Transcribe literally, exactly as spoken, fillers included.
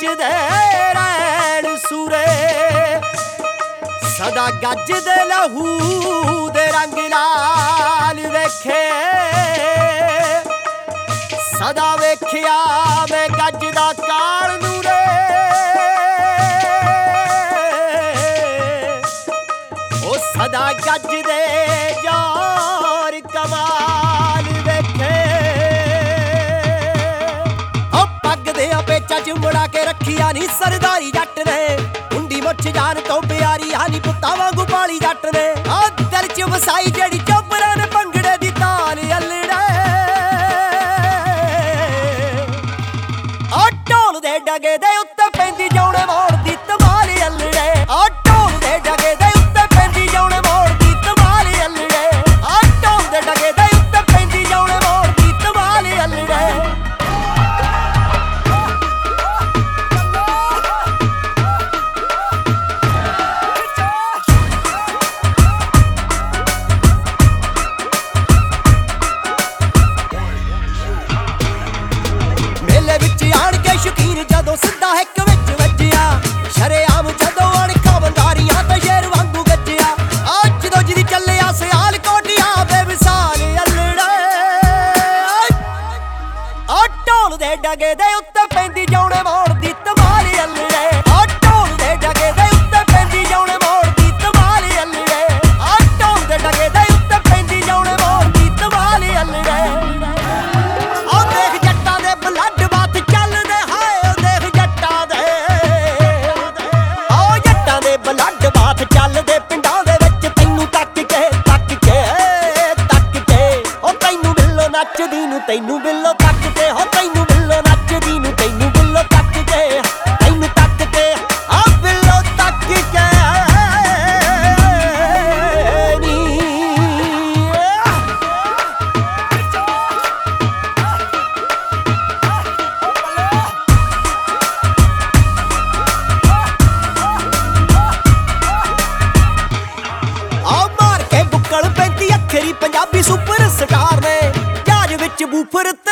ਗੱਜਦੇ ਰੈਣ ਸੂਰੇ, ਸਦਾ ਗੱਜਦੇ ਲਹੂ ਦੇ ਰੰਗ ਲਾਲ ਵੇਖੇ। ਸਦਾ ਵੇਖਿਆ ਮੈਂ ਗੱਜਦਾ ਕਾਲ ਨੂਰੇ, ਉਹ ਸਦਾ ਗੱਜਦੇ ਯਾਰ ਕਮਾਲ ਵੇਖੇ। ਉਹ ਪੱਗ ਦੇ ਪੇਚਾ ਚੁੰਮੜਾ ਕੇ ਰੱਖਿਆ ਨੀ ਸਰਦਾਰੀ ਜੱਟ ਨੇ, ਹੁੰਡੀ ਮੁੱਛ ਜਾਨ ਤੋਂ ਪਿਆਰੀ ਹਾਨੀ ਪੁੱਤਾਂ ਵਾਂਗੂ ਪਾਲੀ ਜੱਟ ਨੇ। ਆ ਦਿਲ ਚ ਵਸਾਈ ਜਿਹੜੀ ਚੋਬਰਾਂ ਨੇ ਭੰਗੜੇ ਦੀ ਤਾਲ ਅਲੜੇ, ਆ ਢੋਲ ਦੇ ਡਗੇ ਦੇ ਉੱਤੇ ਪੈਂਦੀ ਜੌਣੇ ਮੋੜ ਦੀ ਧਮਾਲ ਅਲੜੇ। ਆ ਢੋਲ ਦੇ ਡਗੇ ਦੇ ਉੱਤੇ ਪੈਂਦੀ ਜੌਣੇ ਮੋੜ ਦੀ ਧਮਾਲ ਅਲੜੇ। ਆ ਢੋਲ ਦੇ ਡਗੇ ਦੇ ਉੱਤੇ ਪੈਂਦੀ ਜੌਣੇ ਮੋੜ ਦੀ ਧਮਾਲ ਅਲੜੇ। ਸ਼ੌਕੀਨ ਜਦੋਂ ਸਿੱਧਾ ਹਿੱਕ ਵਿੱਚ ਵੱਜਿਆ, ਸ਼ਰੇਆਮ ਜਦੋਂ ਅਣਖਾਂ ਵੰਗਾਰੀਆਂ ਤੇ ਸ਼ੇਰ ਵਾਂਗੂ ਗੱਜਿਆ। ਆ ਜਦੋਂ ਜਿਹਦੀ ਚੱਲਿਆ ਸਿਆਲ ਕੋਟੀਆਂ ਬੇਵਿਸਾਲ ਅਲੜੇ। ਆ ਢੋਲ ਦੇ ਡਗੇ ਦੇ ਉੱਤੇ ਪੈਂਦੀ ਜੌਣੇ ਮੋੜ ਦੀ ਧਮਾਲ ਅਲੜੇ। ਆ ਢੋਲ ਦੇ ਡਗੇ ਦੇ ਉੱਤੇ ਪੈਂਦੀ ਜੌਣੇ ਮੋੜ ਦੀ ਧਮਾਲ ਅਲੜੇ। ਆ ਢੋਲ ਦੇ ਡਗੇ ਦੇ ਉੱਤੇ ਪੈਂਦੀ ਜੌਣੇ ਮੋੜ ਦੀ ਧਮਾਲ ਅਲੜੇ। ਆ ਦੇਖ ਜੱਟਾਂ ਦੇ ਬਲੱਡ ਬਾਤ ਚੱਲਦੇ, ਬਲੱਡ ਬਾਤ ਚੱਲਦੇ ਪਿੰਡਾਂ ਦੇ ਵਿੱਚ। ਤੈਨੂੰ ਤੱਕ ਕੇ ਤੱਕ ਕੇ ਤੱਕ ਕੇ ਉਹ ਤੈਨੂੰ ਬਿੱਲੋ ਨੱਚਦੀ ਨੂੰ, ਤੈਨੂੰ ਬਿੱਲੋ ਤੱਕ ਕੇ ਹੋ ਤੈਨੂੰ ਬਿੱਲੋ ਨੱਚਦੀ ਨੂੰ, ਤੈਨੂੰ ਬਿੱਲੋ ਤੱਕ ਕੇ ਤੈਨੂੰ ਤੱਕ ਕੇ ਆ ਬਿੱਲੋ ਤੱਕ ਕੇ ਨੀ। ਪੰਜਾਬੀ ਸੁਪਰ ਸਟਾਰ ਨੇ ਜਹਾਜ਼ ਵਿੱਚ ਬੂਫਰ